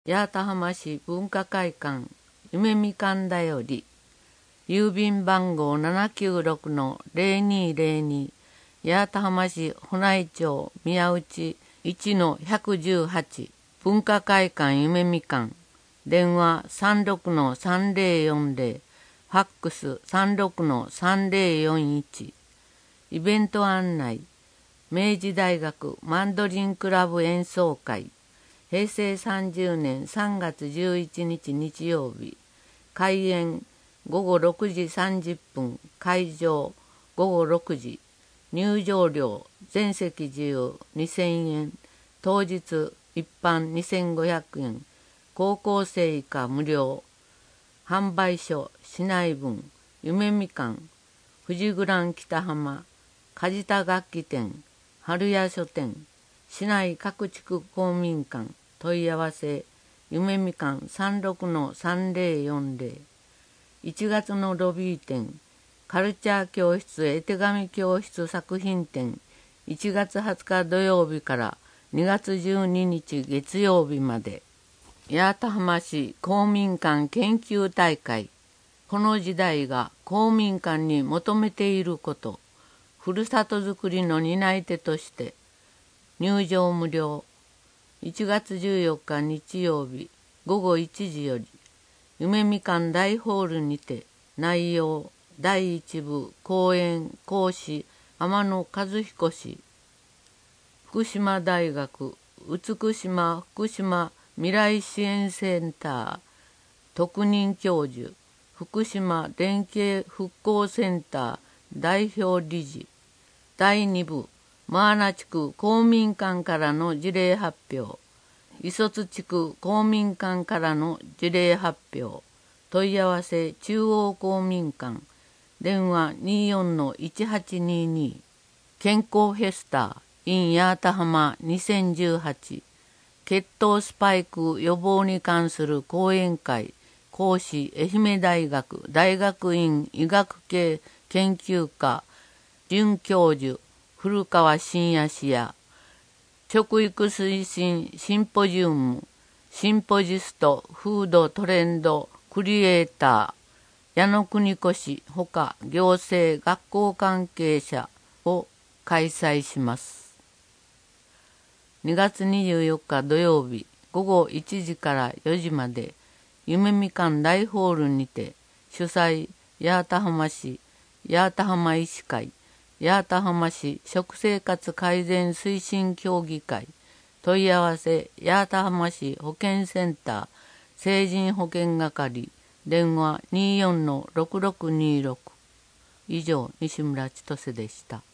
八幡浜市文化会館夢みかんだより郵便番号 796-0202 八幡浜市保内町宮内 1-118 文化会館夢みかん電話 36-3040 ファックス 36-3041 イベント案内明治大学マンドリンクラブ演奏会平成30年3月11日日曜日開演午後6時30分会場午後6時入場料全席自由2000円当日一般2500円高校生以下無料販売所市内分夢みかん富士グラン北浜梶田楽器店春屋書店市内各地区公民館問い合わせ夢みかん 36-3040 1月のロビー展カルチャー教室絵手紙教室作品展1月20日土曜日から2月12日月曜日まで八幡浜市公民館研究大会この時代が公民館に求めていることふるさとづくりの担い手として入場無料1月14日日曜日午後1時より夢みかん大ホールにて内容第1部講演講師天野和彦氏福島大学美島福島未来支援センター特任教授福島連携復興センター代表理事第2部マーナ地区公民館からの事例発表磯津地区公民館からの事例発表問い合わせ中央公民館電話 24-1822 健康フェスタ in 八幡浜2018血糖スパイク予防に関する講演会講師愛媛大学大学院医学系研究科准教授古川信也氏や食育推進シンポジウムシンポジストフードトレンドクリエイター矢野邦子氏ほか行政学校関係者を開催します。2月24日土曜日午後1時から4時まで夢みかん大ホールにて主催八幡浜市八幡浜医師会八幡浜市食生活改善推進協議会問い合わせ八幡浜市保健センター成人保健係電話 24-6626 以上西村千歳でした。